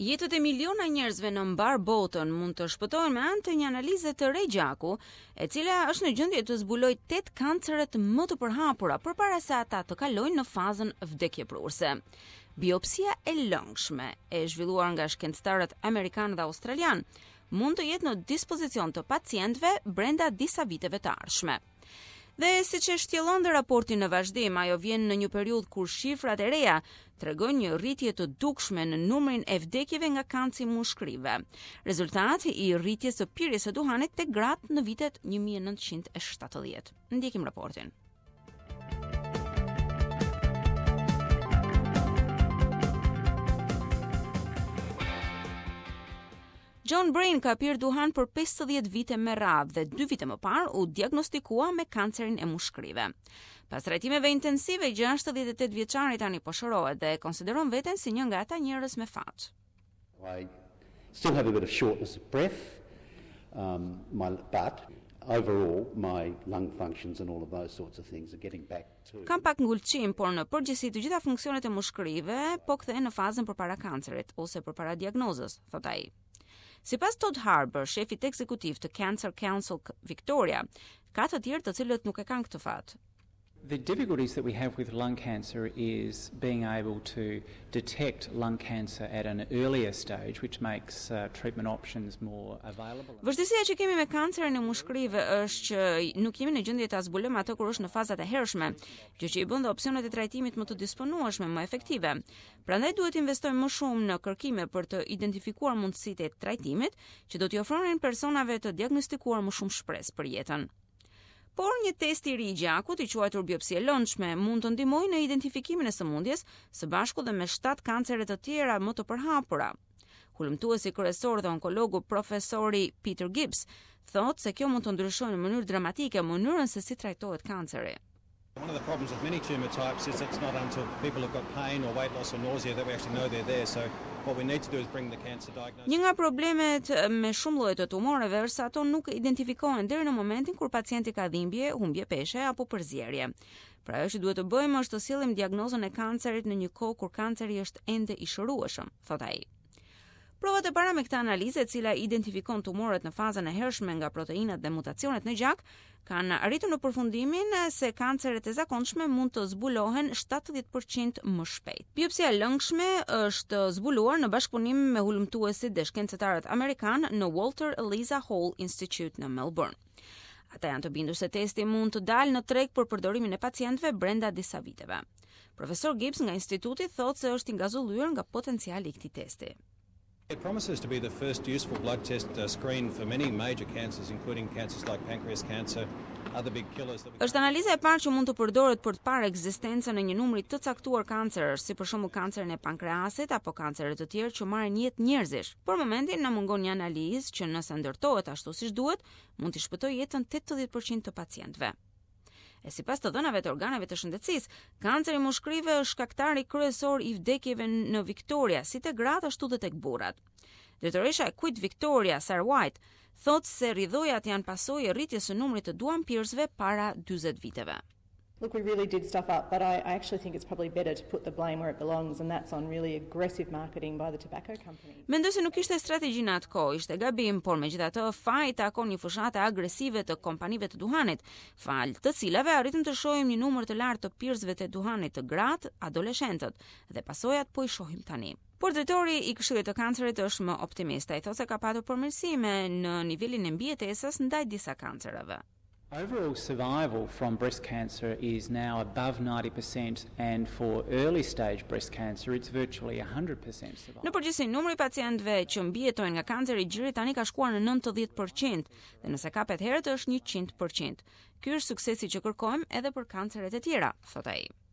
Jetët e miliona njerëzve në mbar botën mund të shpëtohen me anë të një analize të re gjaku, e cila është në gjendje të zbulojë 8 kanceret më të përhapura përpara se ata të kalojnë në fazën vdekjeprurse. Biopsia e lëngshme, e zhvilluar nga shkencëtarët amerikanë dhe australian, mund të jetë në dispozicion të pacientëve brenda disa viteve të ardhshme. Dhe siç e shtjellon dhe raporti në vazhdim, ajo vjen në një periudhë kur shifrat e reja tregojnë një rritje të dukshme në numrin e vdekjeve nga kanci mushkërive. Rezultati i rritjes së pirjes së duhanit tek gratë në vitet 1970. Ndjekim raportin. John Brain ka pirë duhan për 50 vite me radhë dhe 2 vite më parë u diagnostikua me kancerin e mushkërive. Pas trajtimeve intensive, 68 vjeçari tani po shërohet dhe konsideron veten si një nga ata njerëz me fat. I still have a bit of shortness of breath, but overall my lung functions and all of those sorts of things are getting back to. Kam pak ngulçim, por në përgjithësi të gjitha funksionet e mushkërive po kthehen në fazën përpara kancerit ose përpara diagnozës, thot ai. Sipas Todd Harber, shefit ekzekutiv të Cancer Council Victoria, ka të tjerë të cilët nuk e kanë këtë fat. The difficulties that we have with lung cancer is being able to detect lung cancer at an earlier stage, which makes treatment options more available. Vështirësia që kemi me kancerin e mushkërive është që nuk jemi në gjendje ta zbulojmë atë kur është në fazat e hershme, gjë që i bën dhe opsionet e trajtimit më të disponueshme, më efektive. Prandaj duhet investojmë më shumë në kërkime për të identifikuar mundësitë e trajtimit që do t'i ofrojnë personave të diagnostikuar më shumë shpresë për jetën. Por një test i ri i gjakut, i quajtur biopsi e lëndshme, mund të ndihmojë në identifikimin e sëmundjes, së bashku dhe me 7 kancere të tjera më të përhapura. Hulumtuesi kryesor dhe onkologu profesori Peter Gibbs thotë se kjo mund të ndryshojë në mënyrë dramatike mënyrën se si trajtohet kanceri. One of the problems with many tumour types is it's not until people have got pain or weight loss or nausea that we actually know they're there. So what we need to do is bring the cancer diagnosis. Një nga problemet me shumë lloje të tumoreve është se ato nuk identifikohen deri në momentin kur pacienti ka dhimbje, humbje peshe apo përzierje. Pra ajo që duhet të bëjmë është të sillim diagnozën e kancerit në një kohë kur kanceri është ende i shërueshëm, thot ai. Provat e para me këtë analizë, e cila identifikon tumoret në fazën e hershme nga proteinat dhe mutacionet në gjak, kanë arritur në përfundimin se kanceret e zakonshme mund të zbulohen 70% më shpejt. Biopsia e lëngshme është zbuluar në bashkëpunim me hulumtuesit dhe shkencëtarët amerikan në Walter Eliza Hall Institute në Melbourne. Ata janë të bindur se testi mund të dalë në treg për përdorimin e pacientëve brenda disa viteve. Profesor Gibbs nga instituti thotë se është i ngazulluar nga potenciali i këtij testi. It promises to be the first useful blood test screen for many major cancers, including cancers like pancreas cancer, other big killers. Është analiza e parë që mund të përdoret për të parë ekzistencën e një numri të caktuar kancerësh, si për shembull kancerin e pankreasit apo kanceret të tjerë që marrin jetë njerëzish. Për momentin na mungon një analizë që nëse ndërtohet ashtu siç duhet, mund të shpëtojë jetën 80% të pacientëve. E sipas të dhënave të organeve të shëndetësisë, kanceri mushkërive është shkaktari kryesor i vdekjeve në Victoria, si tek gratë ashtu dhe tek burrat. Drejtoresha e Quit Victoria, Sarah White, thotë se rridhojat janë pasojë e rritjes së numrit të duanpirësve para 40 viteve. Look, we really did stuff up, but I actually think it's probably better to put the blame where it belongs, and that's on really aggressive marketing by the tobacco companies. Mendoj se nuk ishte strategji në atë kohë, ishte gabim, por megjithatë faji takon një fushate agresive të kompanive të duhanit, fal të cilave arritëm të shohim një numër të lartë të pirësve të duhanit të gratë, adoleshentët, dhe pasojat po i shohim tani. Por drejtori i Këshillit të Kancerit është më optimist. Ai thotë se ka patur përmirësime në nivelin e mbijetesës ndaj disa kancereve. Overall survival from breast cancer is now above 90%, and for early stage breast cancer it's virtually 100% survival. Në përgjithësi, numri i pacientëve që mbijetojnë nga kanceri i gjirit tani ka shkuar në 90% dhe nëse kapet herët është 100%. Ky është suksesi që kërkojmë edhe për kanceret e tjera, thot ai.